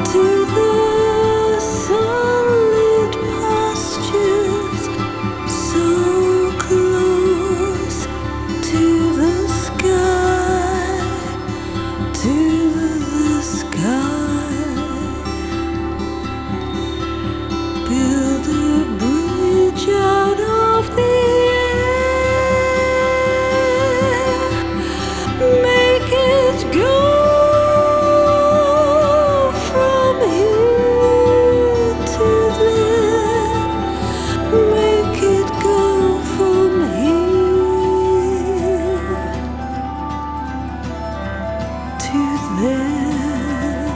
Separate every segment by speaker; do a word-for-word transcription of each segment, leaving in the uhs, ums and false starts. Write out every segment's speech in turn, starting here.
Speaker 1: to the sunlit pastures, so close to the sky, to the sky. Build a bridge out of the air, make it go from here to there, make it go from here to there.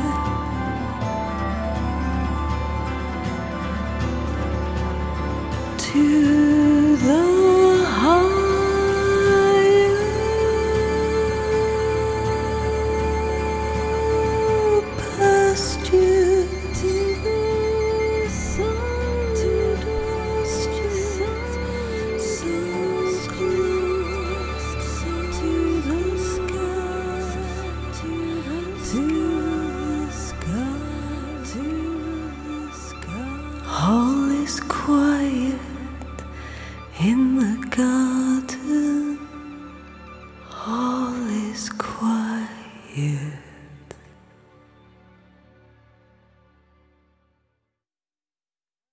Speaker 1: To the higher pasture, to the sunlit pastures, so close to the sky, to the sky, to the sky. All is quiet.